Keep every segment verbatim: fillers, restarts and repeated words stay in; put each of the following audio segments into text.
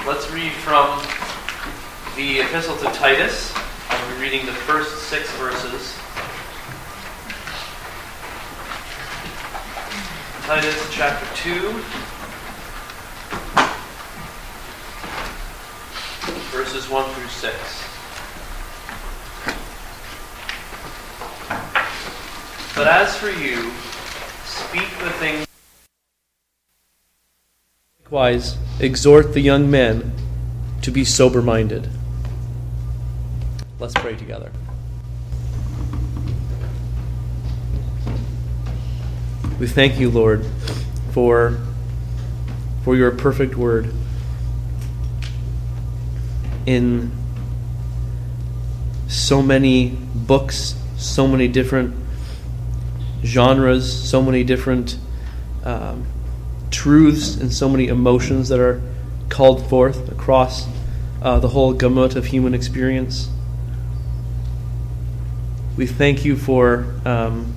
Let's read from the Epistle to Titus. I'll be reading the first six verses. Titus chapter two, verses one through six. But as for you, speak the things. Likewise, exhort the young men to be sober-minded. Let's pray together. We thank you, Lord, for, for your perfect word. In so many books, so many different genres, so many different um, truths, and so many emotions that are called forth across uh, the whole gamut of human experience. We thank you for um,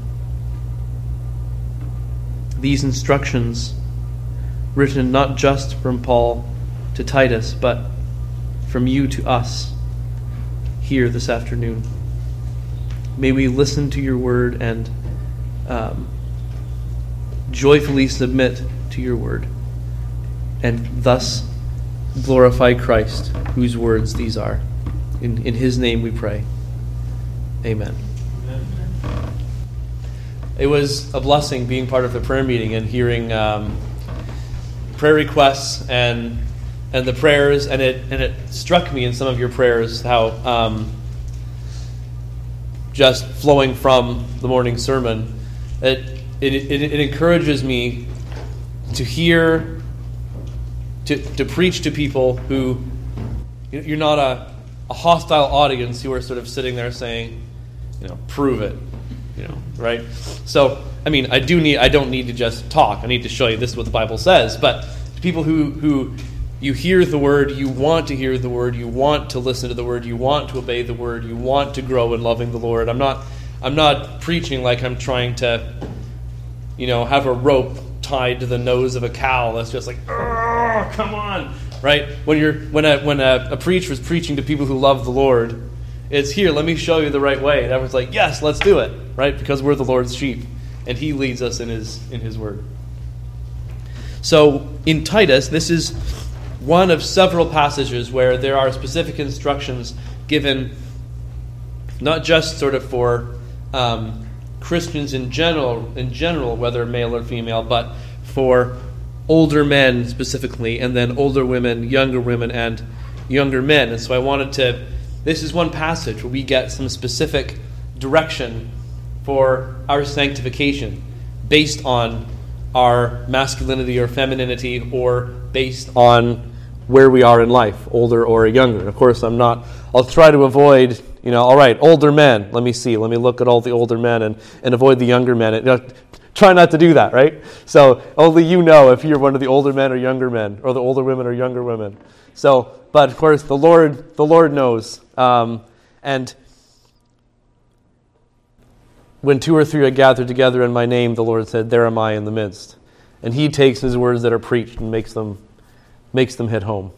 these instructions written not just from Paul to Titus, but from you to us here this afternoon. May we listen to your word and um, joyfully submit to your word, and thus glorify Christ, whose words these are. In, in his name we pray. Amen. Amen. It was a blessing being part of the prayer meeting and hearing um, prayer requests and and the prayers, and it and it struck me in some of your prayers how um, just flowing from the morning sermon, it it, it it encourages me to hear, to to preach to people who, you're not a, a hostile audience who are sort of sitting there saying, you know, prove it, you know, right? So, I mean, I do need, I don't need to just talk. I need to show you this is what the Bible says. But to people who, who you hear the word, you want to hear the word, you want to listen to the word, you want to obey the word, you want to grow in loving the Lord. I'm not, I'm not preaching like I'm trying to, you know, have a rope tied to the nose of a cow that's just like, oh, come on, right? When you're, when a when a, a preacher is preaching to people who love the Lord, it's here, let me show you the right way. And everyone's like, yes, let's do it, right? Because we're the Lord's sheep, and he leads us in his in his word. So in Titus, this is one of several passages where there are specific instructions given, not just sort of for um, Christians in general, in general, whether male or female, but for older men specifically, and then older women, younger women, and younger men. And so I wanted to, this is one passage where we get some specific direction for our sanctification based on our masculinity or femininity, or based on where we are in life, older or younger. Of course, I'm not, I'll try to avoid, you know, all right, older men, let me see, let me look at all the older men and, and avoid the younger men. You know, try not to do that, right? So only you know if you're one of the older men or younger men, or the older women or younger women. So, but of course, the Lord, the Lord knows. Um, and when two or three are gathered together in my name, the Lord said, there am I in the midst. And he takes his words that are preached and makes them makes them hit home.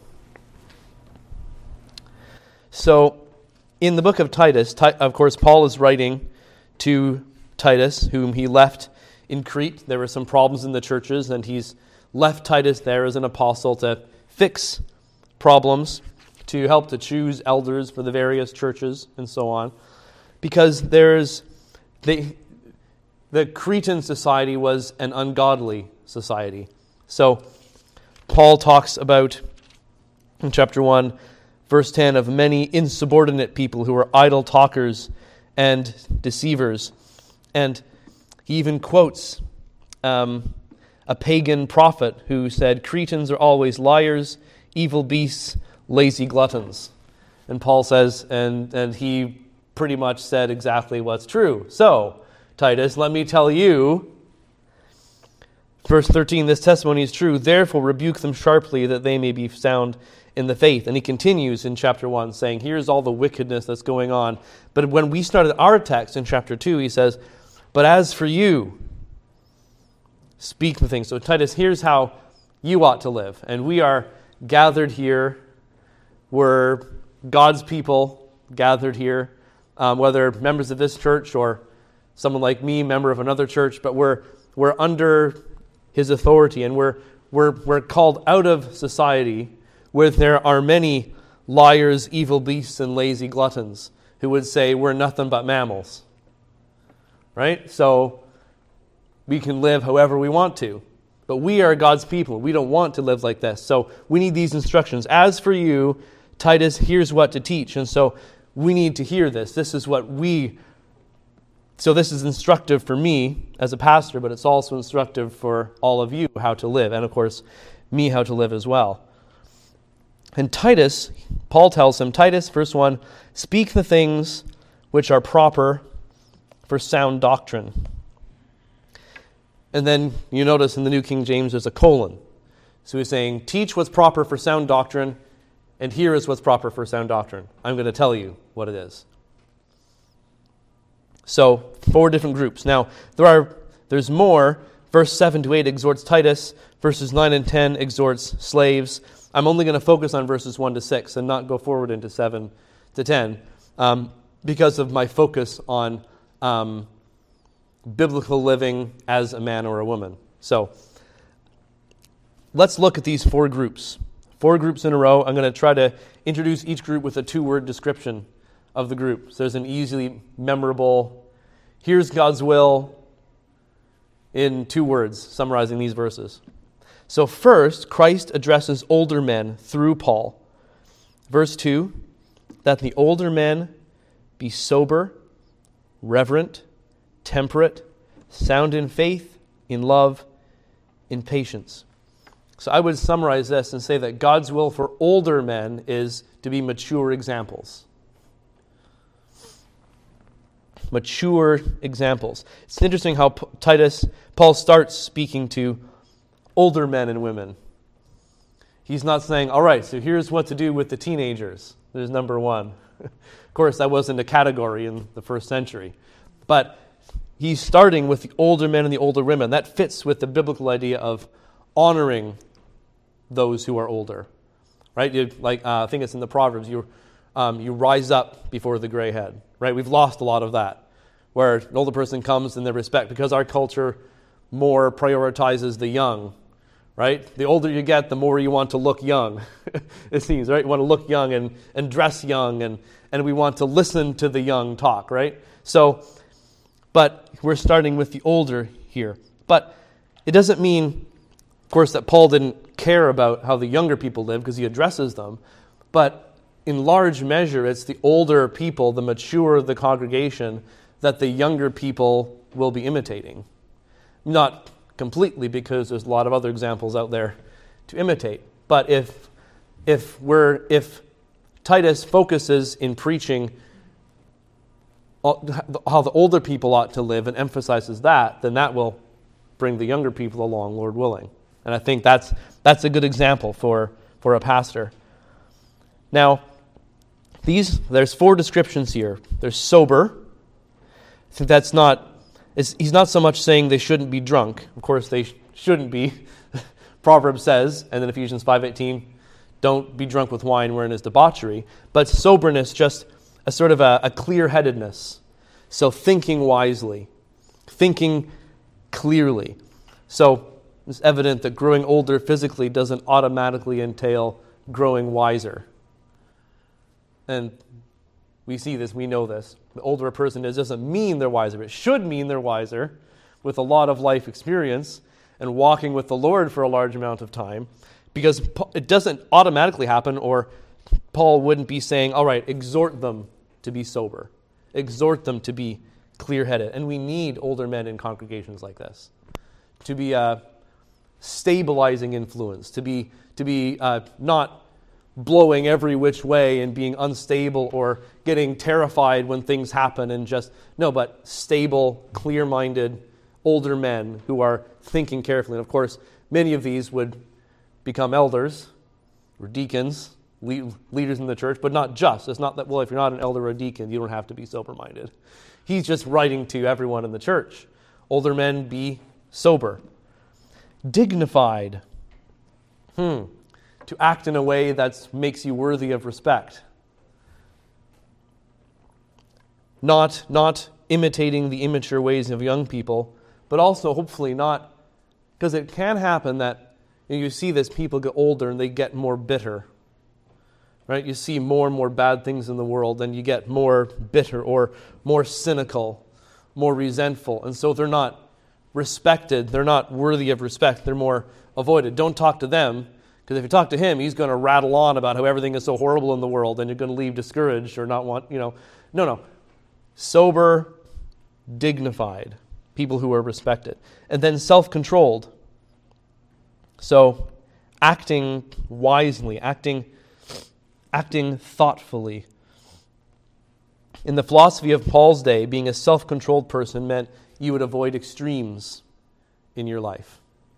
So, in the book of Titus, of course, Paul is writing to Titus, whom he left in Crete. There were some problems in the churches, and he's left Titus there as an apostle to fix problems, to help to choose elders for the various churches, and so on. Because there's the, the Cretan society was an ungodly society. So, Paul talks about, in chapter one, verse ten, of many insubordinate people who are idle talkers and deceivers. And he even quotes um, a pagan prophet who said, Cretans are always liars, evil beasts, lazy gluttons. And Paul says, and, and he pretty much said exactly what's true. So, Titus, let me tell you, verse thirteen, this testimony is true, therefore rebuke them sharply that they may be sound in the faith. And he continues in chapter one saying, here's all the wickedness that's going on. But when we started our text in chapter two, he says, but as for you, speak the things. So Titus, here's how you ought to live. And we are gathered here we're God's people gathered here, um, whether members of this church or someone like me, member of another church, but we're we're under his authority, and we're we're we're called out of society where there are many liars, evil beasts, and lazy gluttons who would say we're nothing but mammals. Right? So we can live however we want to. But we are God's people. We don't want to live like this. So we need these instructions. As for you, Titus, here's what to teach. And so we need to hear this. This is what we... So this is instructive for me as a pastor, but it's also instructive for all of you how to live. And of course, me how to live as well. And Titus, Paul tells him, Titus, verse one, speak the things which are proper for sound doctrine. And then you notice in the New King James there's a colon. So he's saying, teach what's proper for sound doctrine, and here is what's proper for sound doctrine. I'm going to tell you what it is. So, four different groups. Now, there are there's more. Verse seven to eight exhorts Titus. Verses nine and ten exhorts slaves. I'm only going to focus on verses one to six and not go forward into seven to ten um, because of my focus on um, biblical living as a man or a woman. So, let's look at these four groups. Four groups in a row. I'm going to try to introduce each group with a two-word description of the group. So there's an easily memorable, here's God's will in two words, summarizing these verses. So first, Christ addresses older men through Paul. Verse two, that the older men be sober, reverent, temperate, sound in faith, in love, in patience. So I would summarize this and say that God's will for older men is to be mature examples. Mature examples. It's interesting how P- Titus, Paul starts speaking to older men and women. He's not saying, all right, so here's what to do with the teenagers. There's number one. Of course, that wasn't a category in the first century. But he's starting with the older men and the older women. That fits with the biblical idea of honoring those who are older. Right? You, like uh, I think it's in the Proverbs, you um, you rise up before the gray head. Right? We've lost a lot of that, where an older person comes in their respect, because our culture more prioritizes the young. Right? The older you get, the more you want to look young. It seems, right? You want to look young and, and dress young, and, and we want to listen to the young talk, right? So, but we're starting with the older here. But it doesn't mean, of course, that Paul didn't care about how the younger people live, because he addresses them. But in large measure, it's the older people, the mature of the congregation, that the younger people will be imitating. Not completely, because there's a lot of other examples out there to imitate. But if if we're if Titus focuses in preaching how the older people ought to live and emphasizes that, then that will bring the younger people along, Lord willing. And I think that's that's a good example for, for a pastor. Now, these there's four descriptions here. There's sober. I think that's not, it's, he's not so much saying they shouldn't be drunk. Of course, they sh- shouldn't be. Proverbs says, and then Ephesians five eighteen, don't be drunk with wine wherein is debauchery. But soberness, just a sort of a, a clear-headedness. So thinking wisely, thinking clearly. So it's evident that growing older physically doesn't automatically entail growing wiser. And we see this, we know this. The older a person is doesn't mean they're wiser. It should mean they're wiser with a lot of life experience and walking with the Lord for a large amount of time, because it doesn't automatically happen, or Paul wouldn't be saying, all right, exhort them to be sober. Exhort them to be clear-headed. And we need older men in congregations like this to be a stabilizing influence, to be to be uh, not blowing every which way and being unstable or getting terrified when things happen, and just, no, but stable, clear-minded older men who are thinking carefully. And of course, many of these would become elders or deacons, leaders in the church, but not just. It's not that, well, if you're not an elder or a deacon, you don't have to be sober-minded. He's just writing to everyone in the church. Older men, be sober. Dignified. Hmm. to act in a way that makes you worthy of respect. Not, not imitating the immature ways of young people, but also hopefully not, because it can happen that you know, you see this, people get older and they get more bitter. Right? You see more and more bad things in the world, and you get more bitter or more cynical, more resentful. And so they're not respected, they're not worthy of respect, they're more avoided. Don't talk to them, because if you talk to him, he's going to rattle on about how everything is so horrible in the world, and you're going to leave discouraged or not want, you know. No, no. Sober, dignified, people who are respected. And then self-controlled. So, acting wisely, acting acting thoughtfully. In the philosophy of Paul's day, being a self-controlled person meant you would avoid extremes in your life.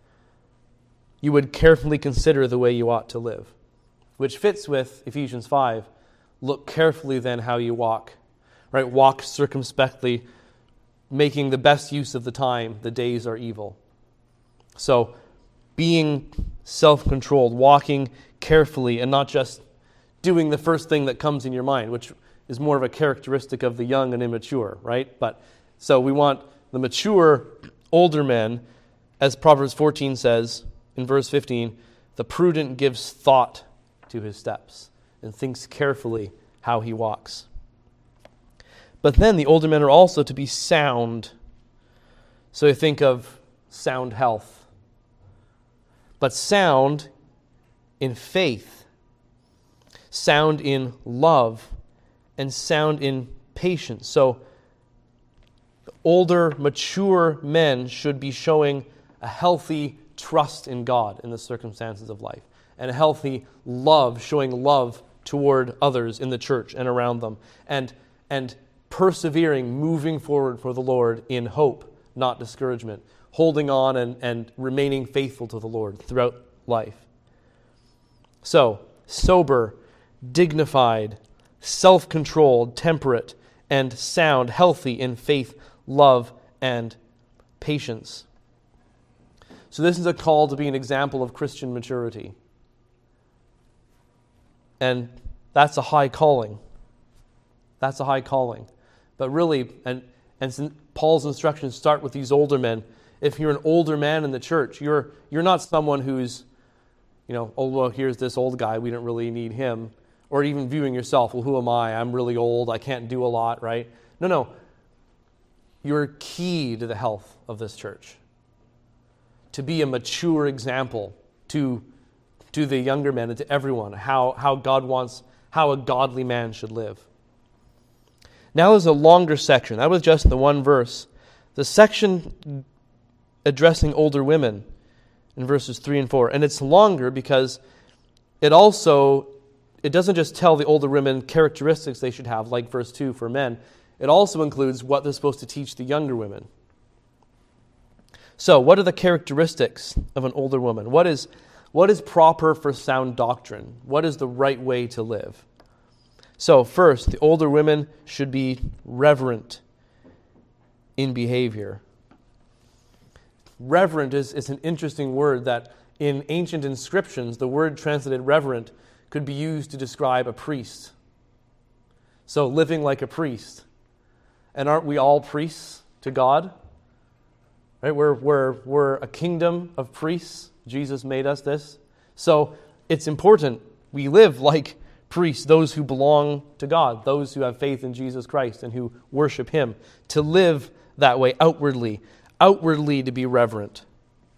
You would carefully consider the way you ought to live, which fits with Ephesians five. Look carefully then how you walk, right? Walk circumspectly, making the best use of the time. The days are evil. So, being self-controlled, walking carefully, and not just doing the first thing that comes in your mind, which is more of a characteristic of the young and immature, right? But so we want the mature, older men, as Proverbs fourteen says in verse fifteen, the prudent gives thought to his steps and thinks carefully how he walks. But then the older men are also to be sound. So you think of sound health. But sound in faith, sound in love, and sound in patience. So older, mature men should be showing a healthy trust in God in the circumstances of life, and a healthy love, showing love toward others in the church and around them, and, and persevering, moving forward for the Lord in hope, not discouragement, holding on and, and remaining faithful to the Lord throughout life. So, sober, dignified, self-controlled, temperate, and sound, healthy in faith, love, and patience. So this is a call to be an example of Christian maturity. And that's a high calling. That's a high calling. But really, and, and Paul's instructions start with these older men. If you're an older man in the church, you're you're not someone who's, you know, oh, well, here's this old guy, we don't really need him. Or even viewing yourself, well, who am I? I'm really old, I can't do a lot, right? No, no. You're key to the health of this church. To be a mature example to, to the younger men and to everyone, how, how God wants, how a godly man should live. Now there's a longer section. That was just the one verse. The section addressing older women in verses three and four. And it's longer because it also, it doesn't just tell the older women characteristics they should have, like verse two for men. It also includes what they're supposed to teach the younger women. So, what are the characteristics of an older woman? What is, what is proper for sound doctrine? What is the right way to live? So, first, the older women should be reverent in behavior. Reverent is, is an interesting word that in ancient inscriptions, the word translated reverent could be used to describe a priest. So, living like a priest. And aren't we all priests to God? Right? We're, we're, we're a kingdom of priests. Jesus made us this. So it's important we live like priests, those who belong to God, those who have faith in Jesus Christ and who worship Him, to live that way outwardly, outwardly to be reverent.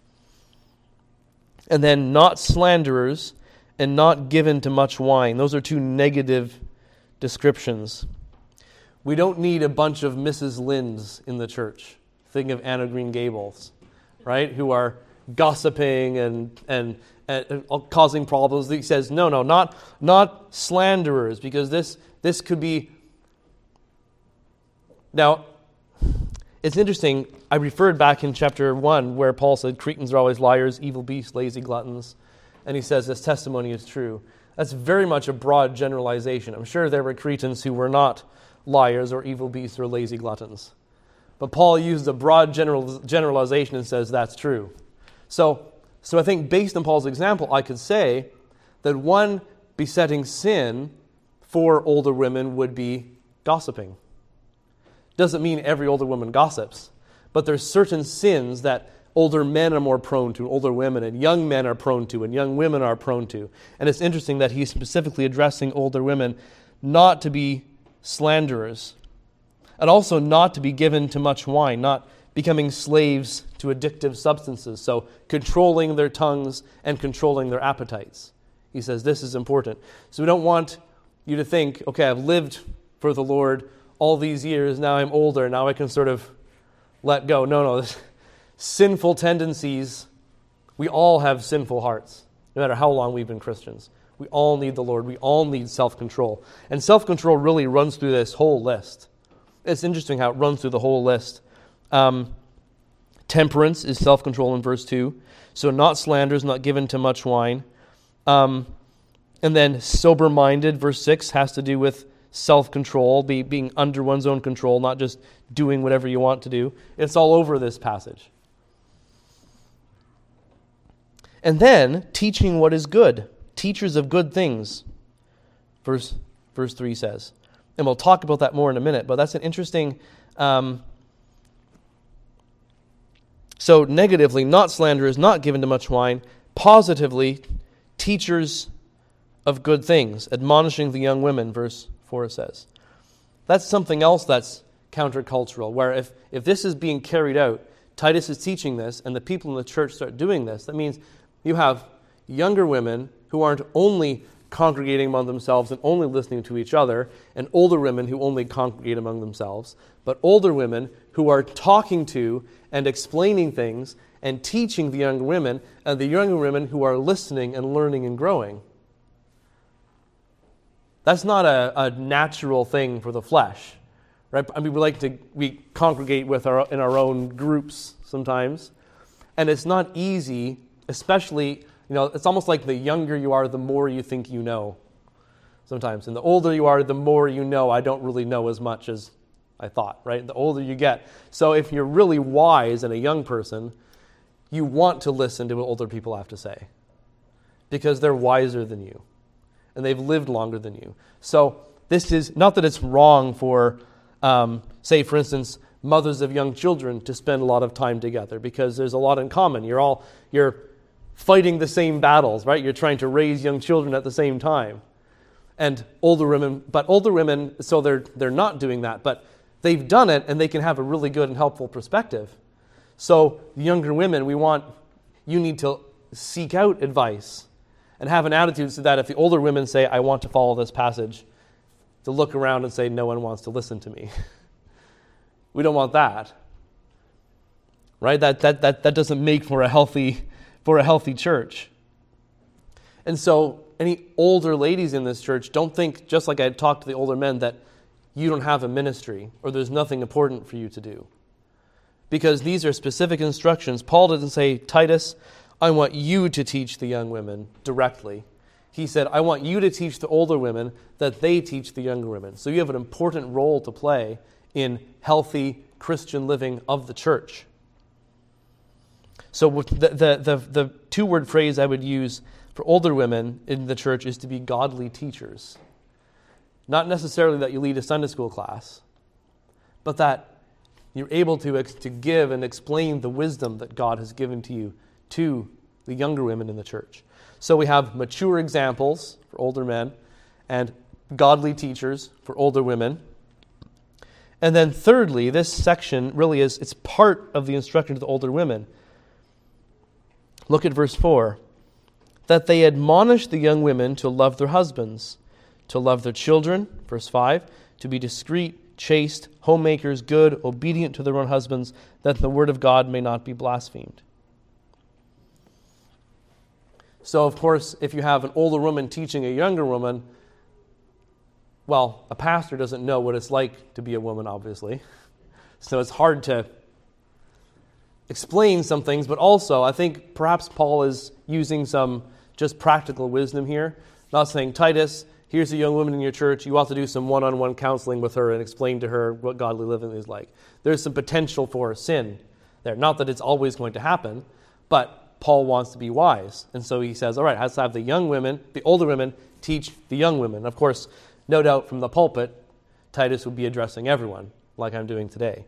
And then not slanderers and not given to much wine. Those are two negative descriptions. We don't need a bunch of Missus Lynds in the church. Think of Anna Green Gables, right? Who are gossiping and, and and causing problems. He says, no, no, not not slanderers, because this this could be. Now, it's interesting. I referred back in chapter one where Paul said Cretans are always liars, evil beasts, lazy gluttons, and he says this testimony is true. That's very much a broad generalization. I'm sure there were Cretans who were not liars or evil beasts or lazy gluttons. But Paul used a broad general, generalization and says that's true. So, so I think based on Paul's example, I could say that one besetting sin for older women would be gossiping. Doesn't mean every older woman gossips, but there's certain sins that older men are more prone to, older women, and young men are prone to, and young women are prone to. And it's interesting that he's specifically addressing older women not to be slanderers, and also not to be given to much wine, not becoming slaves to addictive substances, so controlling their tongues and controlling their appetites. He says this is important. So we don't want you to think, okay, I've lived for the Lord all these years, now I'm older, now I can sort of let go. No, no, this, sinful tendencies, we all have sinful hearts, no matter how long we've been Christians. We all need the Lord. We all need self-control. And self-control really runs through this whole list. It's interesting how it runs through the whole list. Um, temperance is self-control in verse two. So not slanders, not given to much wine. Um, and then sober-minded, verse six, has to do with self-control, be, being under one's own control, not just doing whatever you want to do. It's all over this passage. And then teaching what is good. Teachers of good things, verse, verse three says. And we'll talk about that more in a minute, but that's an interesting... Um, so negatively, not slanderers, not given to much wine. Positively, teachers of good things, admonishing the young women, verse four says. That's something else that's countercultural, where if, if this is being carried out, Titus is teaching this, and the people in the church start doing this, that means you have younger women who aren't only congregating among themselves and only listening to each other, and older women who only congregate among themselves, but older women who are talking to and explaining things and teaching the younger women, and the younger women who are listening and learning and growing. That's not a, a natural thing for the flesh, right? I mean, we like to we congregate with our in our own groups sometimes, and it's not easy, especially. You know, it's almost like the younger you are, the more you think you know sometimes. And the older you are, the more you know, I don't really know as much as I thought, right? The older you get. So if you're really wise and a young person, you want to listen to what older people have to say because they're wiser than you and they've lived longer than you. So this is, not that it's wrong for, um, say, for instance, mothers of young children to spend a lot of time together because there's a lot in common. You're all, you're fighting the same battles, right? You're trying to raise young children at the same time. And older women, but older women, so they're they're not doing that, but they've done it and they can have a really good and helpful perspective. So younger women, we want, you need to seek out advice and have an attitude so that if the older women say, I want to follow this passage, to look around and say, no one wants to listen to me. We don't want that. Right? That that that that doesn't make for a healthy for a healthy church. And so any older ladies in this church, don't think, just like I talked to the older men, that you don't have a ministry or there's nothing important for you to do. Because these are specific instructions. Paul didn't say, Titus, I want you to teach the young women directly. He said, I want you to teach the older women that they teach the younger women. So you have an important role to play in healthy Christian living of the church. So the, the, the, the two-word phrase I would use for older women in the church is to be godly teachers. Not necessarily that you lead a Sunday school class, but that you're able to, to give and explain the wisdom that God has given to you to the younger women in the church. So we have mature examples for older men and godly teachers for older women. And then thirdly, this section really is, it's part of the instruction to the older women. Look at verse four. That they admonish the young women to love their husbands, to love their children, verse five, to be discreet, chaste, homemakers, good, obedient to their own husbands, that the word of God may not be blasphemed. So, of course, if you have an older woman teaching a younger woman, well, a pastor doesn't know what it's like to be a woman, obviously. So it's hard to explain some things, but also I think perhaps Paul is using some just practical wisdom here. Not saying, Titus, here's a young woman in your church, you ought to do some one-on-one counseling with her and explain to her what godly living is like. There's some potential for sin there. Not that it's always going to happen, but Paul wants to be wise. And so he says, all right, let's have the young women, the older women, teach the young women. Of course, no doubt from the pulpit, Titus would be addressing everyone, like I'm doing today.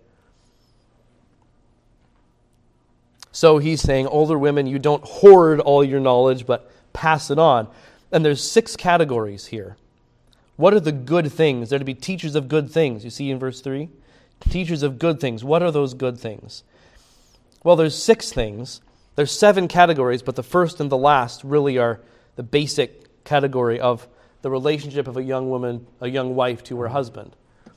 So he's saying, older women, you don't hoard all your knowledge, but pass it on. And there's six categories here. What are the good things? They're to be teachers of good things. You see in verse three? Teachers of good things. What are those good things? Well, there's six things. There's seven categories, but the first and the last really are the basic category of the relationship of a young woman, a young wife to her husband.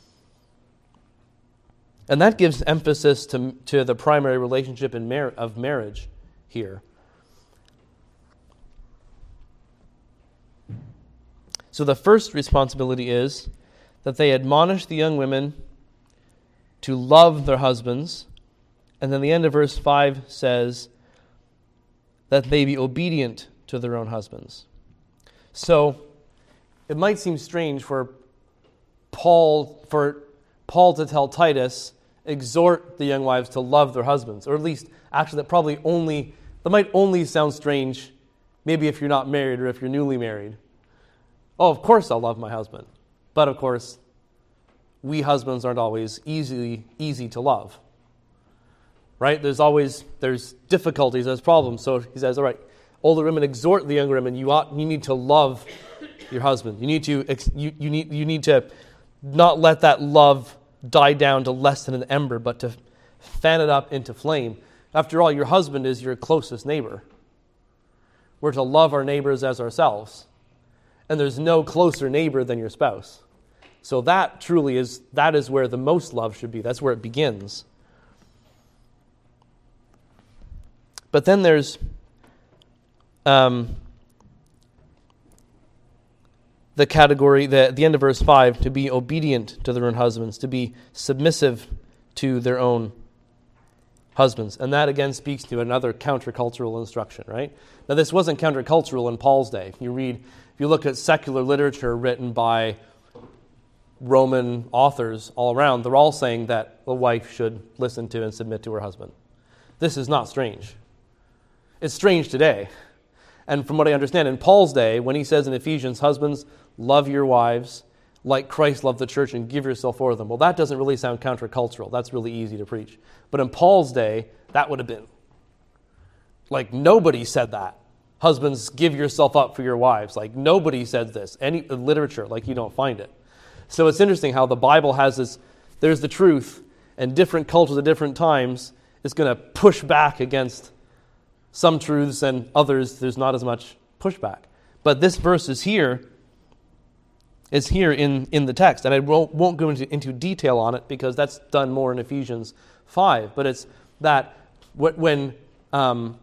And that gives emphasis to, to the primary relationship in mar- of marriage here. So the first responsibility is that they admonish the young women to love their husbands. And then the end of verse five says that they be obedient to their own husbands. So it might seem strange for Paul for Paul to tell Titus, exhort the young wives to love their husbands. Or at least, actually, that probably only, that might only sound strange maybe if you're not married or if you're newly married. Oh, of course I'll love my husband. But of course, we husbands aren't always easily easy to love. Right? There's always, there's difficulties, there's problems. So he says, all right, older women exhort the younger women, you ought, you need to love your husband. You need to, you, you need, you need to not let that love die down to less than an ember, but to fan it up into flame. After all, your husband is your closest neighbor. We're to love our neighbors as ourselves. And there's no closer neighbor than your spouse. So that truly is, that is where the most love should be. That's where it begins. But then there's um, the category, the, the end of verse five, to be obedient to their own husbands, to be submissive to their own husbands. And that again speaks to another countercultural instruction, right? Now this wasn't countercultural in Paul's day. If you read, if you look at secular literature written by Roman authors all around, they're all saying that a wife should listen to and submit to her husband. This is not strange. It's strange today. And from what I understand, in Paul's day, when he says in Ephesians, husbands, love your wives like Christ loved the church and give yourself for them. Well, that doesn't really sound countercultural. That's really easy to preach. But in Paul's day, that would have been. Like, nobody said that. Husbands, give yourself up for your wives. Like, nobody said this. Any literature, like, you don't find it. So it's interesting how the Bible has this, there's the truth, and different cultures at different times is going to push back against some truths, and others there's not as much pushback. But this verse is here, is here in, in the text, and I won't, won't go into, into detail on it because that's done more in Ephesians five. But it's that when um,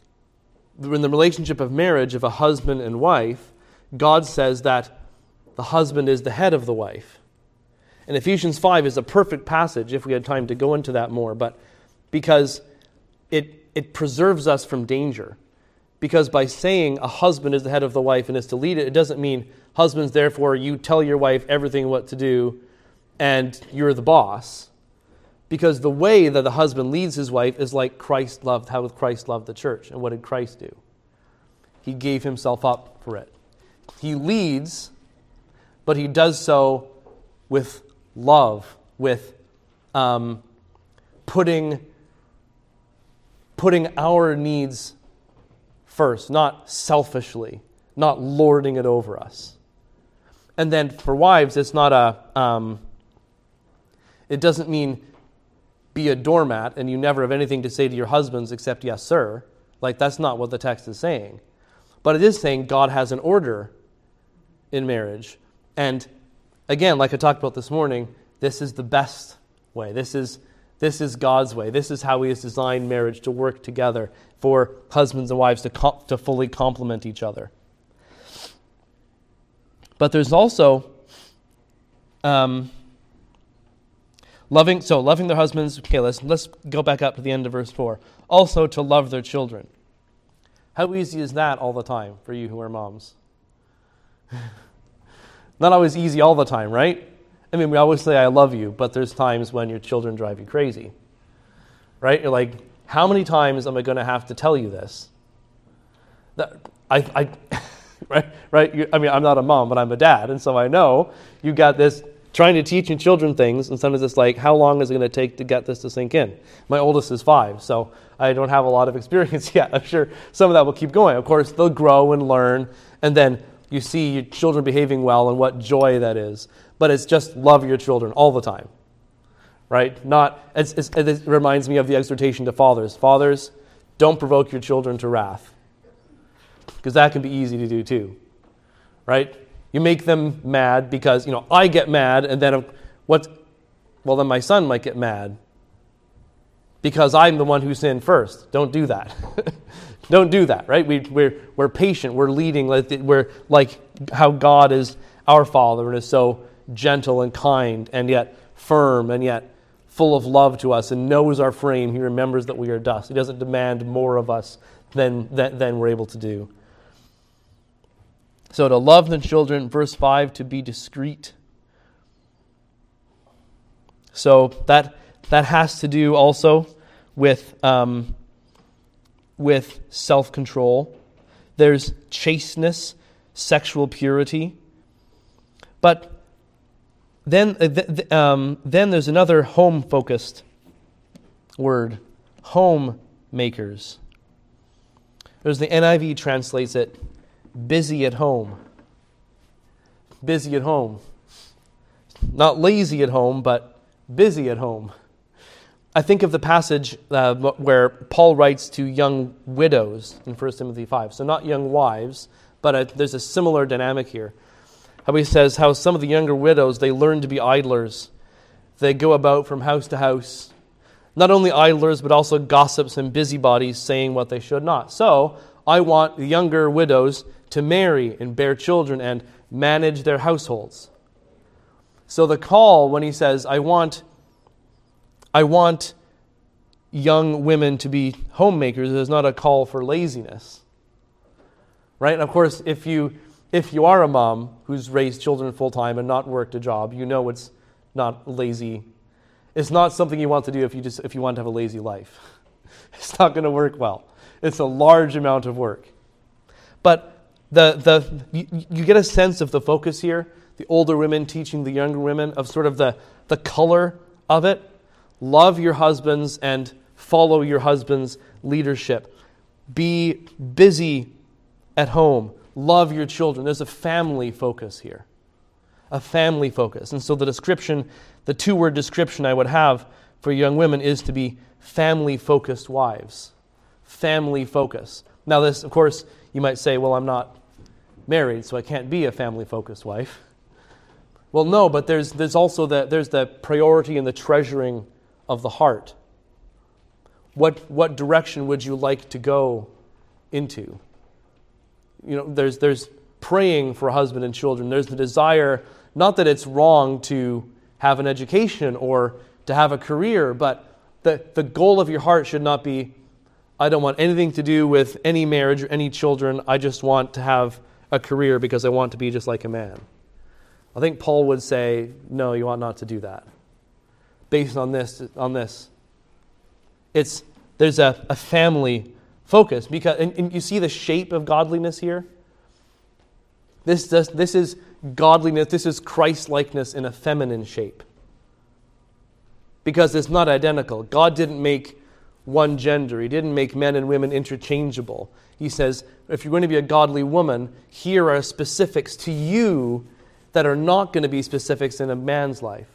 in the relationship of marriage of a husband and wife, God says that the husband is the head of the wife. And Ephesians five is a perfect passage if we had time to go into that more, but because it it preserves us from danger. Because by saying a husband is the head of the wife and is to lead it, it doesn't mean husbands, therefore, you tell your wife everything what to do and you're the boss. Because the way that the husband leads his wife is like Christ loved, how Christ loved the church. And what did Christ do? He gave himself up for it. He leads, but he does so with love, with um, putting, putting our needs first, not selfishly, not lording it over us. And then for wives, it's not a, um, it doesn't mean be a doormat and you never have anything to say to your husbands except yes, sir. Like, that's not what the text is saying. But it is saying God has an order in marriage. And again, like I talked about this morning, this is the best way. This is this is God's way. This is how he has designed marriage to work together for husbands and wives to com- to fully complement each other. But there's also um, loving. So loving their husbands. Okay, let's let's go back up to the end of verse four. Also to love their children. How easy is that all the time for you who are moms? Not always easy all the time, right? I mean, we always say, I love you, but there's times when your children drive you crazy, right? You're like, how many times am I going to have to tell you this? That, I, I, right, right. You, I mean, I'm not a mom, but I'm a dad, and so I know you got this trying to teach your children things, and sometimes it's like, how long is it going to take to get this to sink in? My oldest is five, so I don't have a lot of experience yet. I'm sure some of that will keep going. Of course, they'll grow and learn, and then you see your children behaving well and what joy that is. But it's just love your children all the time, right? Not. It's, it's, it reminds me of the exhortation to fathers. Fathers, don't provoke your children to wrath, because that can be easy to do too, right? You make them mad because, you know, I get mad, and then what? Well, then my son might get mad because I'm the one who sinned first. Don't do that. Don't do that, right? We, we're we're patient. We're leading. We're like how God is our Father and is so gentle and kind, and yet firm, and yet full of love to us, and knows our frame. He remembers that we are dust. He doesn't demand more of us than than, than we're able to do. So to love the children, verse five, to be discreet. So that that has to do also with um, with self-control. There's chasteness, sexual purity. But then, uh, th- th- um, then there's another home-focused word, homemakers. There's the N I V translates it, busy at home. Busy at home. Not lazy at home, but busy at home. I think of the passage uh, where Paul writes to young widows in First Timothy five. So not young wives, but a, there's a similar dynamic here. How he says how some of the younger widows, they learn to be idlers. They go about from house to house. Not only idlers, but also gossips and busybodies saying what they should not. So I want the younger widows to marry and bear children and manage their households. So the call when he says, I want, I want young women to be homemakers, is not a call for laziness. Right? And of course, if you if you are a mom who's raised children full-time and not worked a job, you know it's not lazy. It's not something you want to do if you just if you want to have a lazy life. It's not going to work well. It's a large amount of work. But the the you, you get a sense of the focus here, the older women teaching the younger women, of sort of the, the color of it. Love your husbands and follow your husband's leadership. Be busy at home. Love your children. There's a family focus here. A family focus. And so the description, the two-word description I would have for young women is to be family-focused wives. Family focus. Now this, of course, you might say, well, I'm not married, so I can't be a family-focused wife. Well, no, but there's there's also the there's the priority and the treasuring of the heart. What what direction would you like to go into? You know, there's there's praying for a husband and children. There's the desire, not that it's wrong to have an education or to have a career, but the, the goal of your heart should not be, I don't want anything to do with any marriage or any children. I just want to have a career because I want to be just like a man. I think Paul would say, no, you ought not to do that. Based on this, on this, it's there's a, a family focus, because and, and you see the shape of godliness here. This does, this is godliness. This is Christ-likeness in a feminine shape, because it's not identical. God didn't make one gender. He didn't make men and women interchangeable. He says, if you're going to be a godly woman, here are specifics to you that are not going to be specifics in a man's life.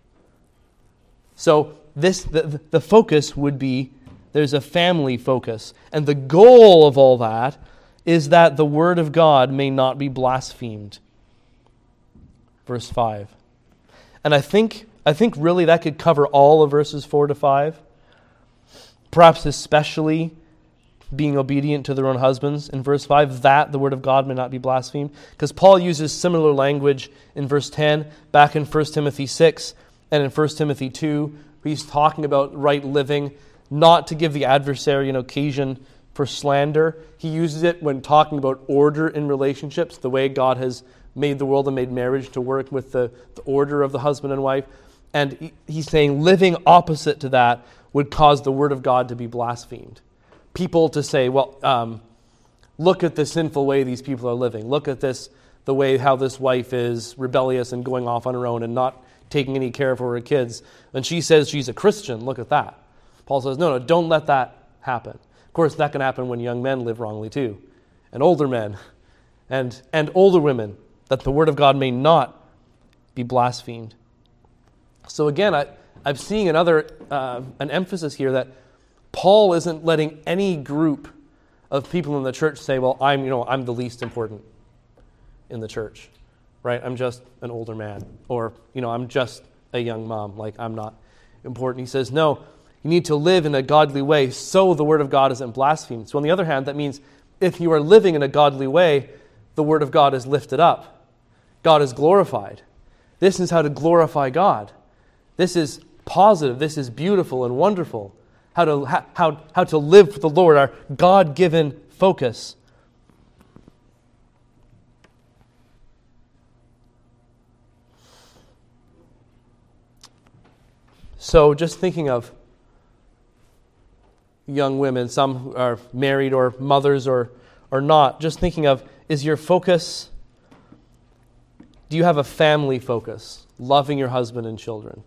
So this the, the focus would be, there's a family focus. And the goal of all that is that the word of God may not be blasphemed. Verse five. And I think I think really that could cover all of verses four to five. Perhaps especially being obedient to their own husbands in verse five, that the word of God may not be blasphemed. Because Paul uses similar language in verse ten, back in First Timothy six, and in First Timothy two, he's talking about right living, not to give the adversary an occasion for slander. He uses it when talking about order in relationships, the way God has made the world and made marriage to work with the, the order of the husband and wife. And he, he's saying living opposite to that would cause the word of God to be blasphemed. People to say, well, um, look at the sinful way these people are living. Look at this, the way how this wife is rebellious and going off on her own and not taking any care for her kids. And she says she's a Christian. Look at that. Paul says, no, no, don't let that happen. Of course, that can happen when young men live wrongly too, and older men, and, and older women, that the word of God may not be blasphemed. So again, I, I'm seeing another uh, an emphasis here that Paul isn't letting any group of people in the church say, well, I'm you know I'm the least important in the church, right? I'm just an older man, or you know I'm just a young mom, like I'm not important. He says, no, you need to live in a godly way so the word of God isn't blasphemed. So on the other hand, that means if you are living in a godly way, the word of God is lifted up. God is glorified. This is how to glorify God. This is positive. This is beautiful and wonderful. How to how how to live for the Lord, our God-given focus. So just thinking of young women, some who are married or mothers or, or not, just thinking of, is your focus, do you have a family focus? Loving your husband and children.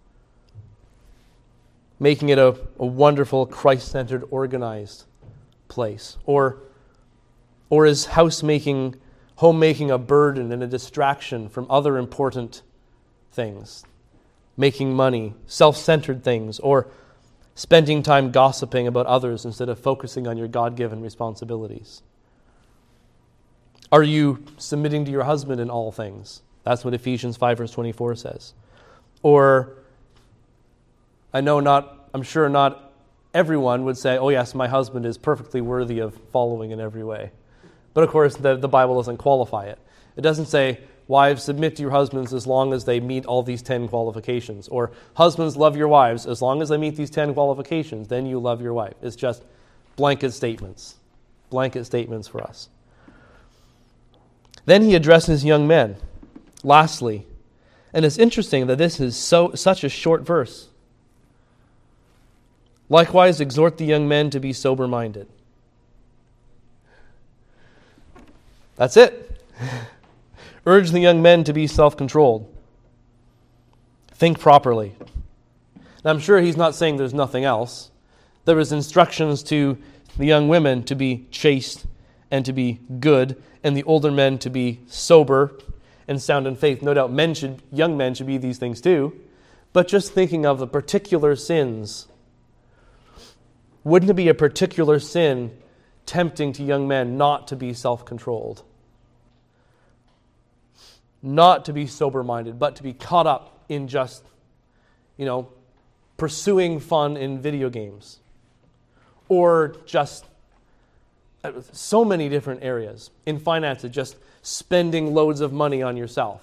Making it a, a wonderful, Christ-centered, organized place. Or, or is housemaking, homemaking a burden and a distraction from other important things? Making money, self-centered things, or spending time gossiping about others instead of focusing on your God-given responsibilities? Are you submitting to your husband in all things? That's what Ephesians five verse twenty-four says. Or, I know not, I'm sure not everyone would say, oh yes, my husband is perfectly worthy of following in every way. But of course, the, the Bible doesn't qualify it. It doesn't say, wives, submit to your husbands as long as they meet all these ten qualifications. Or, husbands, love your wives as long as they meet these ten qualifications, then you love your wife. It's just blanket statements. Blanket statements for us. Then he addresses young men. Lastly, and it's interesting that this is so such a short verse. Likewise, exhort the young men to be sober-minded. That's it. Urge the young men to be self-controlled. Think properly. Now, I'm sure he's not saying there's nothing else. There was instructions to the young women to be chaste and to be good, and the older men to be sober and sound in faith. No doubt men should, young men should be these things too. But just thinking of the particular sins, wouldn't it be a particular sin tempting to young men not to be self-controlled? Not to be sober-minded, but to be caught up in just, you know, pursuing fun in video games. Or just so many different areas. In finances, just spending loads of money on yourself.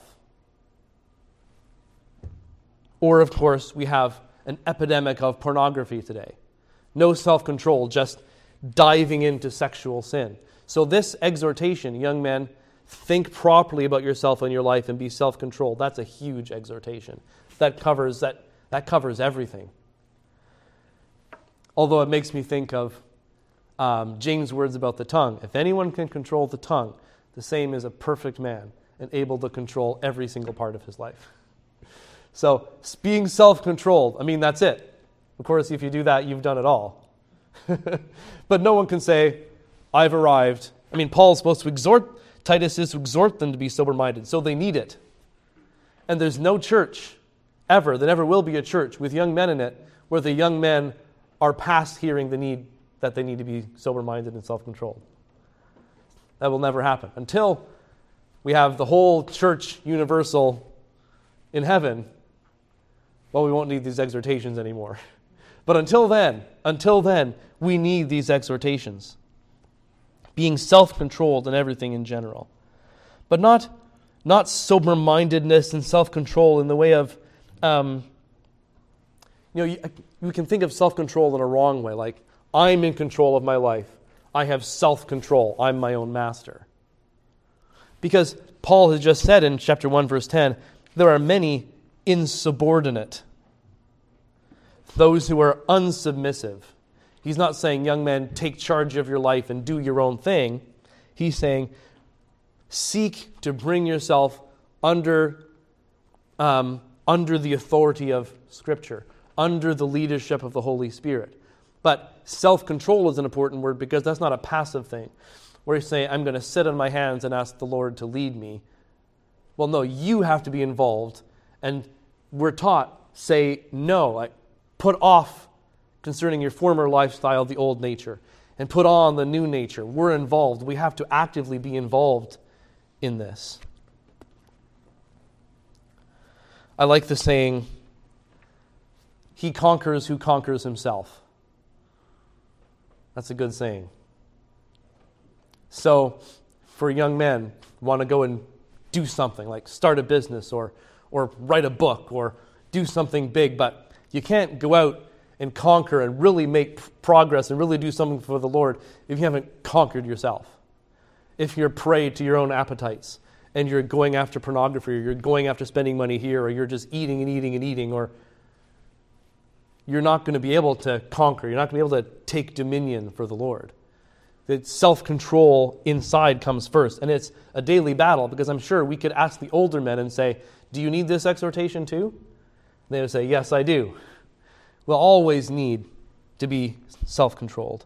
Or, of course, we have an epidemic of pornography today. No self-control, just diving into sexual sin. So this exhortation, young men, think properly about yourself and your life and be self-controlled. That's a huge exhortation. That covers that that covers everything. Although it makes me think of um, James' words about the tongue. If anyone can control the tongue, the same is a perfect man and able to control every single part of his life. So being self-controlled, I mean, that's it. Of course, if you do that, you've done it all. But no one can say, I've arrived. I mean, Paul is supposed to exhort, Titus is to exhort them to be sober-minded, so they need it. And there's no church ever, there never will be a church with young men in it, where the young men are past hearing the need that they need to be sober-minded and self-controlled. That will never happen. Until we have the whole church universal in heaven, well, we won't need these exhortations anymore. But until then, until then, we need these exhortations. Being self-controlled in everything in general. But not, not sober-mindedness and self-control in the way of, um, you know, you, you can think of self-control in a wrong way, like, I'm in control of my life. I have self-control. I'm my own master. Because Paul has just said in chapter one, verse ten, there are many insubordinate, those who are unsubmissive. He's not saying, young men, take charge of your life and do your own thing. He's saying, seek to bring yourself under, um, under the authority of Scripture, under the leadership of the Holy Spirit. But self-control is an important word because that's not a passive thing, where you say, I'm going to sit on my hands and ask the Lord to lead me. Well, no, you have to be involved. And we're taught, say no, like put off concerning your former lifestyle, the old nature, and put on the new nature. We're involved. We have to actively be involved in this. I like the saying, he conquers who conquers himself. That's a good saying. So, for young men, want to go and do something, like start a business or or write a book or do something big, but you can't go out and conquer and really make progress and really do something for the Lord if you haven't conquered yourself. If you're prey to your own appetites and you're going after pornography, or you're going after spending money here, or you're just eating and eating and eating, or you're not going to be able to conquer. You're not going to be able to take dominion for the Lord. That self-control inside comes first. And it's a daily battle, because I'm sure we could ask the older men and say, do you need this exhortation too? And they would say, yes, I do. We'll always need to be self-controlled.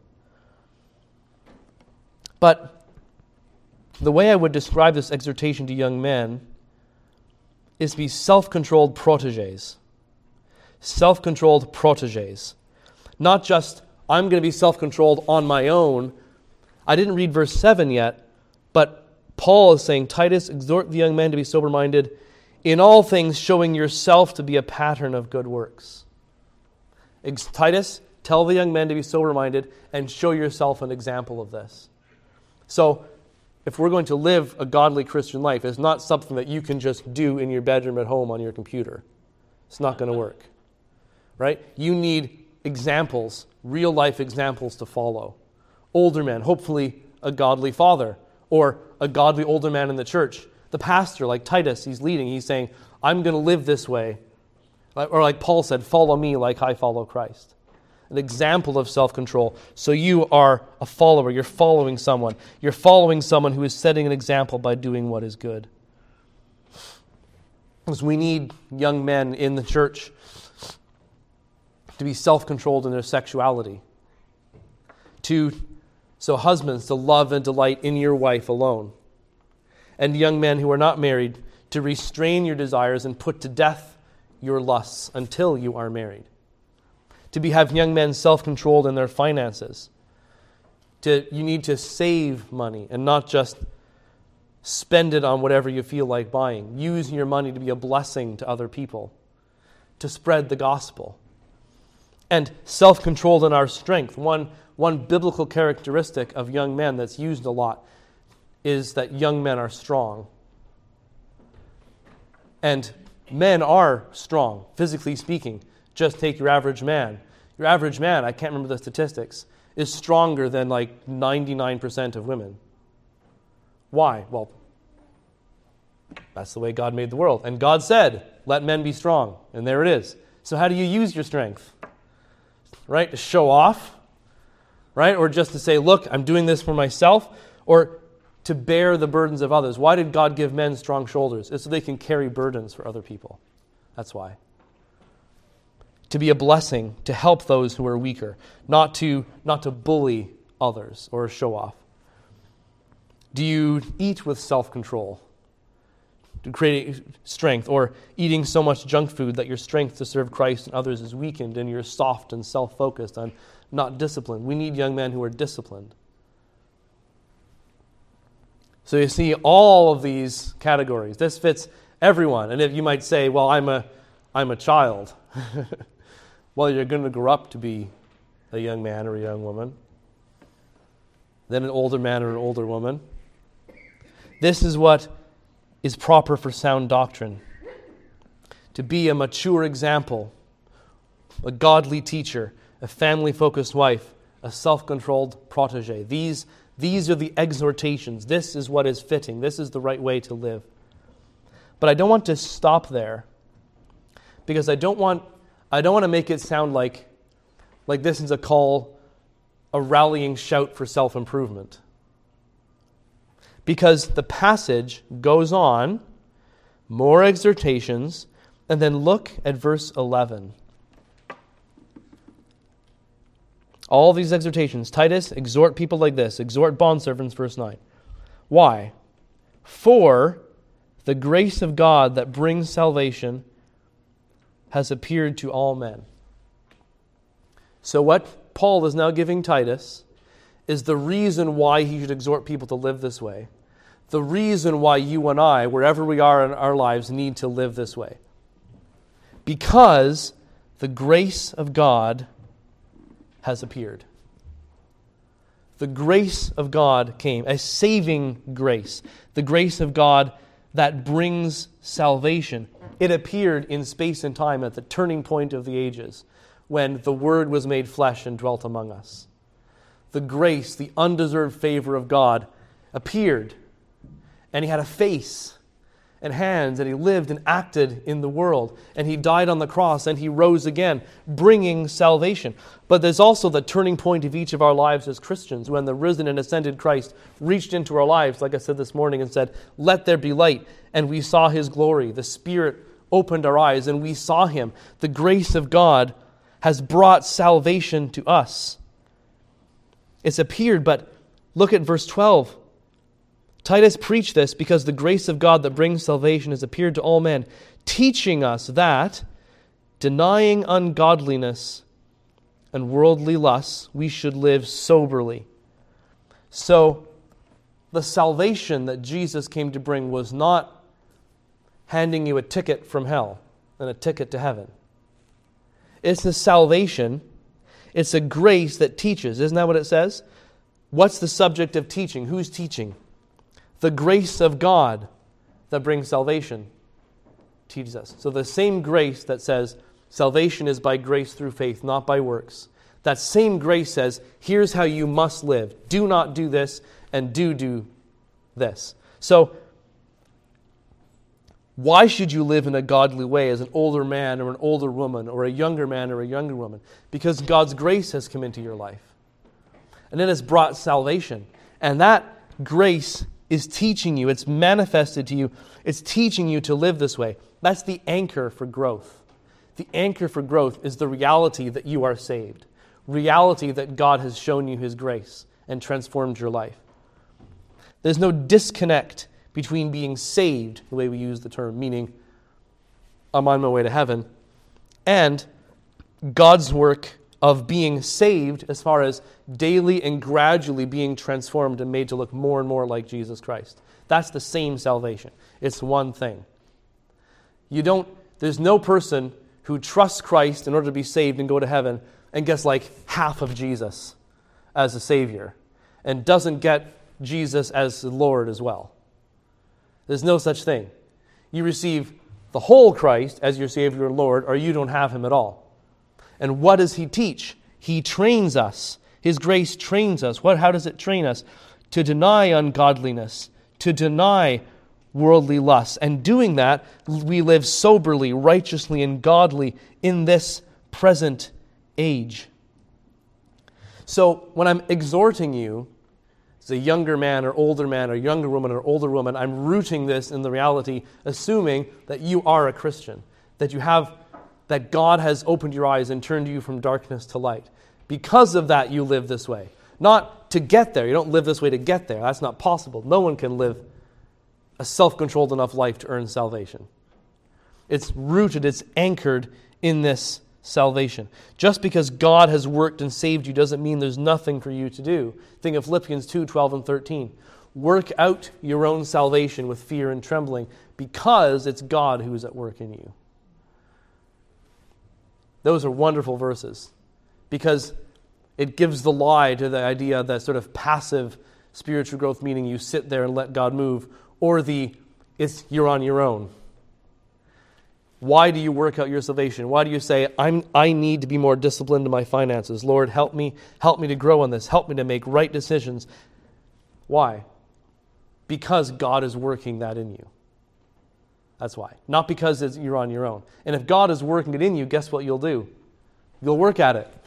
But the way I would describe this exhortation to young men is to be self-controlled protégés. Self-controlled protégés. Not just, I'm going to be self-controlled on my own. I didn't read verse seven yet, but Paul is saying, Titus, exhort the young men to be sober-minded, in all things showing yourself to be a pattern of good works. Ex- Titus, tell the young men to be sober-minded and show yourself an example of this. So, if we're going to live a godly Christian life, it's not something that you can just do in your bedroom at home on your computer. It's not going to work. Right? You need examples, real-life examples to follow. Older men, hopefully a godly father, or a godly older man in the church. The pastor, like Titus, he's leading. He's saying, I'm going to live this way. Or like Paul said, follow me like I follow Christ. An example of self-control. So you are a follower. You're following someone. You're following someone who is setting an example by doing what is good. Because we need young men in the church to be self-controlled in their sexuality. To, so husbands, to love and delight in your wife alone. And young men who are not married, to restrain your desires and put to death your lusts until you are married. To be have young men self-controlled in their finances. To, you need to save money and not just spend it on whatever you feel like buying. Use your money to be a blessing to other people. To spread the gospel. And self-controlled in our strength. One, one biblical characteristic of young men that's used a lot is that young men are strong. And men are strong, physically speaking. Just take your average man. Your average man, I can't remember the statistics, is stronger than like ninety-nine percent of women. Why? Well, that's the way God made the world. And God said, let men be strong. And there it is. So how do you use your strength? Right? To show off? Right? Or just to say, look, I'm doing this for myself? Or to bear the burdens of others? Why did God give men strong shoulders? It's so they can carry burdens for other people. That's why. To be a blessing, to help those who are weaker, not to not to bully others or show off. Do you eat with self-control to create strength, or eating so much junk food that your strength to serve Christ and others is weakened and you're soft and self-focused and not disciplined? We need young men who are disciplined. So you see all of these categories. This fits everyone. And if you might say, well, I'm a I'm a child. Well, you're going to grow up to be a young man or a young woman. Then an older man or an older woman. This is what is proper for sound doctrine. To be a mature example, a godly teacher, a family-focused wife, a self-controlled protege. These, these are the exhortations. This is what is fitting. This is the right way to live. But I don't want to stop there, because I don't want I don't want to make it sound like, like this is a call, a rallying shout for self-improvement. because the passage goes on, more exhortations, and then look at verse eleven. All these exhortations. Titus, exhort people like this. Exhort bondservants, verse nine. Why? For the grace of God that brings salvation has appeared to all men. So what Paul is now giving Titus is the reason why he should exhort people to live this way. The reason why you and I, wherever we are in our lives, need to live this way. Because the grace of God has appeared. The grace of God came, a saving grace. The grace of God that brings salvation. It appeared in space and time at the turning point of the ages, when the Word was made flesh and dwelt among us. The grace, the undeserved favor of God appeared, and He had a face and hands, and He lived and acted in the world, and He died on the cross, and He rose again, bringing salvation. But there's also the turning point of each of our lives as Christians, when the risen and ascended Christ reached into our lives, like I said this morning, and said, "Let there be light," and we saw His glory. The Spirit opened our eyes, and we saw Him. The grace of God has brought salvation to us. It's appeared, but look at verse twelve. Titus preached this because the grace of God that brings salvation has appeared to all men, teaching us that, denying ungodliness and worldly lusts, we should live soberly. So, the salvation that Jesus came to bring was not handing you a ticket from hell and a ticket to heaven. It's a salvation. It's a grace that teaches. Isn't that what it says? What's the subject of teaching? Who's teaching? The grace of God that brings salvation teaches us. So the same grace that says salvation is by grace through faith, not by works. That same grace says, here's how you must live. Do not do this, and do do this. So, why should you live in a godly way as an older man or an older woman or a younger man or a younger woman? Because God's grace has come into your life. And it has brought salvation. And that grace is teaching you. It's manifested to you. It's teaching you to live this way. That's the anchor for growth. The anchor for growth is the reality that you are saved. Reality that God has shown you His grace and transformed your life. There's no disconnect between being saved, the way we use the term, meaning I'm on my way to heaven, and God's work of being saved as far as daily and gradually being transformed and made to look more and more like Jesus Christ. That's the same salvation. It's one thing. You don't, there's no person who trusts Christ in order to be saved and go to heaven and gets like half of Jesus as a Savior and doesn't get Jesus as the Lord as well. There's no such thing. You receive the whole Christ as your Savior and Lord, or you don't have Him at all. And what does He teach? He trains us. His grace trains us. What? How does it train us? To deny ungodliness, to deny worldly lusts. And doing that, we live soberly, righteously, and godly in this present age. So when I'm exhorting you, as a younger man or older man or younger woman or older woman, I'm rooting this in the reality, assuming that you are a Christian, that you have, that God has opened your eyes and turned you from darkness to light. Because of that, you live this way. Not to get there. You don't live this way to get there. That's not possible. No one can live a self-controlled enough life to earn salvation. It's rooted, it's anchored in this salvation. Just because God has worked and saved you doesn't mean there's nothing for you to do. Think of Philippians two, twelve and thirteen. Work out your own salvation with fear and trembling, because it's God who is at work in you. Those are wonderful verses, because it gives the lie to the idea that sort of passive spiritual growth, meaning you sit there and let God move, or the it's you're on your own. Why do you work out your salvation? Why do you say, I'm, I need to be more disciplined in my finances? Lord, help me, help me to grow in this. Help me to make right decisions. Why? Because God is working that in you. That's why. Not because it's, you're on your own. And if God is working it in you, guess what you'll do? You'll work at it.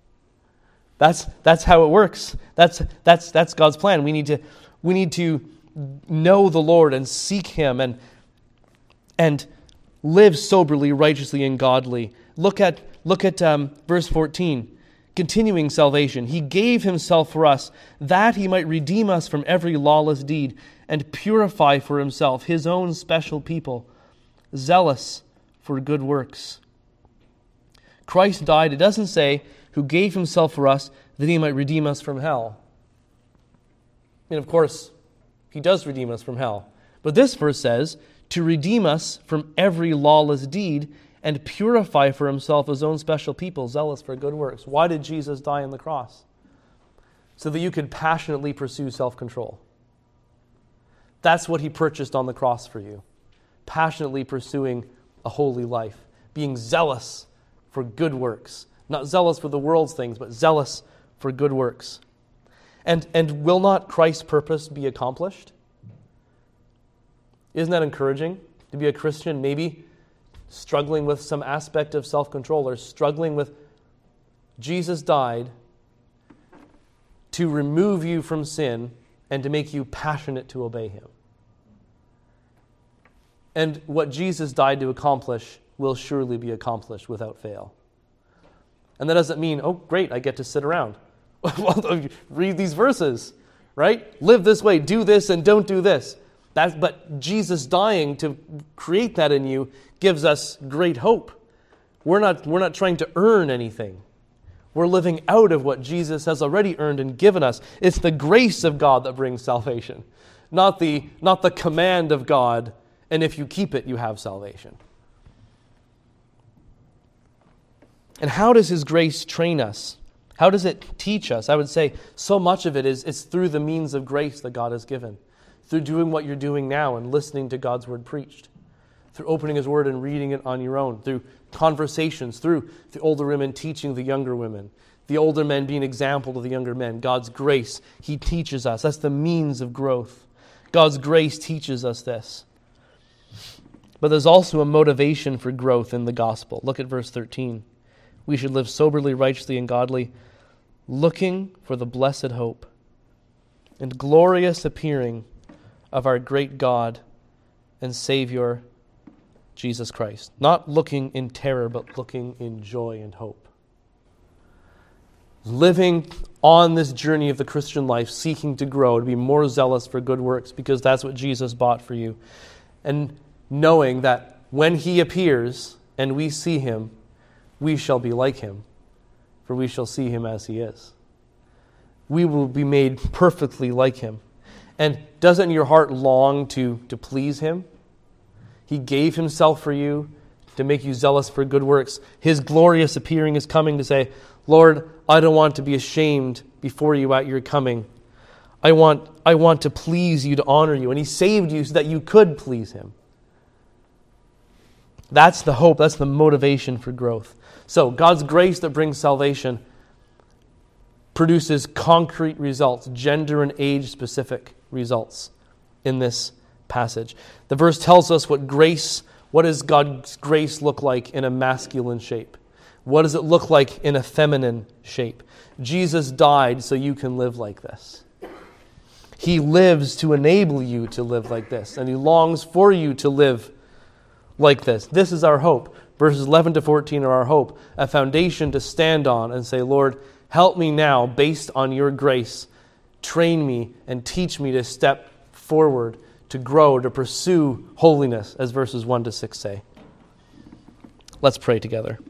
That's that's how it works. That's that's that's God's plan. We need to we need to know the Lord and seek Him and, and live soberly, righteously, and godly. Look at, look at um, verse fourteen. Continuing salvation. He gave Himself for us, that He might redeem us from every lawless deed and purify for Himself His own special people, zealous for good works. Christ died, it doesn't say, who gave Himself for us that He might redeem us from hell. And of course, He does redeem us from hell. But this verse says, to redeem us from every lawless deed and purify for Himself His own special people, zealous for good works. Why did Jesus die on the cross? So that you could passionately pursue self-control. That's what He purchased on the cross for you. Passionately pursuing a holy life. Being zealous for good works. Not zealous for the world's things, but zealous for good works. And, and will not Christ's purpose be accomplished? Isn't that encouraging? To be a Christian, maybe struggling with some aspect of self-control or struggling with Jesus died to remove you from sin and to make you passionate to obey Him. And what Jesus died to accomplish will surely be accomplished without fail. And that doesn't mean, oh, great, I get to sit around. Well, read these verses, right? Live this way, do this, and don't do this. That, but Jesus dying to create that in you gives us great hope. We're not, we're not trying to earn anything. We're living out of what Jesus has already earned and given us. It's the grace of God that brings salvation, not the, not the command of God, and if you keep it, you have salvation. And how does His grace train us? How does it teach us? I would say so much of it is it's through the means of grace that God has given. Through doing what you're doing now and listening to God's Word preached. Through opening His Word and reading it on your own. Through conversations. Through the older women teaching the younger women. The older men being an example to the younger men. God's grace, He teaches us. That's the means of growth. God's grace teaches us this. But there's also a motivation for growth in the gospel. Look at verse thirteen. We should live soberly, righteously, and godly, looking for the blessed hope and glorious appearing of our great God and Savior, Jesus Christ. Not looking in terror, but looking in joy and hope. Living on this journey of the Christian life, seeking to grow, to be more zealous for good works, because that's what Jesus bought for you. And knowing that when He appears and we see Him, we shall be like Him, for we shall see Him as He is. We will be made perfectly like Him. And doesn't your heart long to, to please Him? He gave Himself for you to make you zealous for good works. His glorious appearing is coming to say, Lord, I don't want to be ashamed before you at your coming. I want, I want to please you, to honor you. And He saved you so that you could please Him. That's the hope. That's the motivation for growth. So God's grace that brings salvation produces concrete results, gender and age specific results in this passage. The verse tells us what grace, what does God's grace look like in a masculine shape? What does it look like in a feminine shape? Jesus died so you can live like this. He lives to enable you to live like this, and He longs for you to live like this. This is our hope. Verses eleven to fourteen are our hope, a foundation to stand on and say, Lord, help me now, based on your grace, train me and teach me to step forward, to grow, to pursue holiness, as verses one to six say. Let's pray together.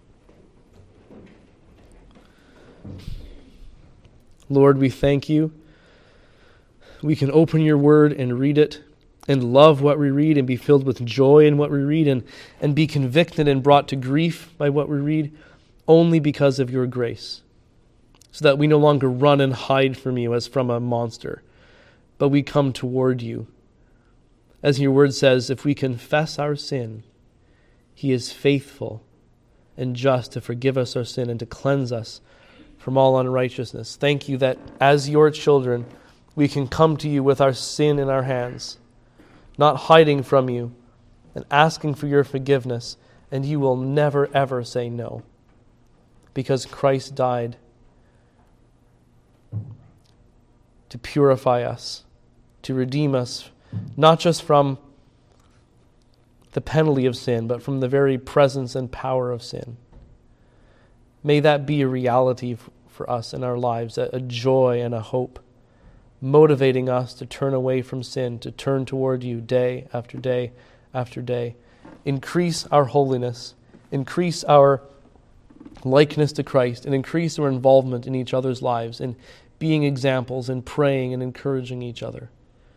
Lord, we thank you. We can open your word and read it and love what we read and be filled with joy in what we read and, and be convicted and brought to grief by what we read only because of your grace, so that we no longer run and hide from you as from a monster, but we come toward you. As your word says, if we confess our sin, He is faithful and just to forgive us our sin and to cleanse us from all unrighteousness. Thank you that as your children, we can come to you with our sin in our hands, not hiding from you and asking for your forgiveness, and you will never ever say no, because Christ died to purify us to redeem us, not just from the penalty of sin, but from the very presence and power of sin. May that be a reality for us in our lives, a joy and a hope, motivating us to turn away from sin, to turn toward you day after day after day. Increase our holiness, increase our likeness to Christ, and increase our involvement in each other's lives, in being examples, in praying and encouraging each other.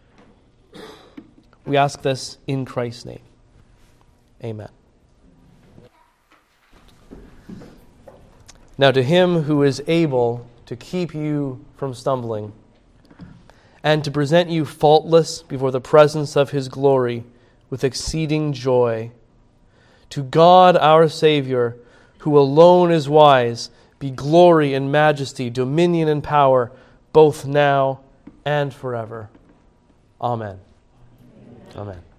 We ask this in Christ's name. Amen. Now to him who is able to keep you from stumbling and to present you faultless before the presence of his glory with exceeding joy, to God our Savior, who alone is wise, be glory and majesty, dominion and power, both now and forever. Amen. Amen.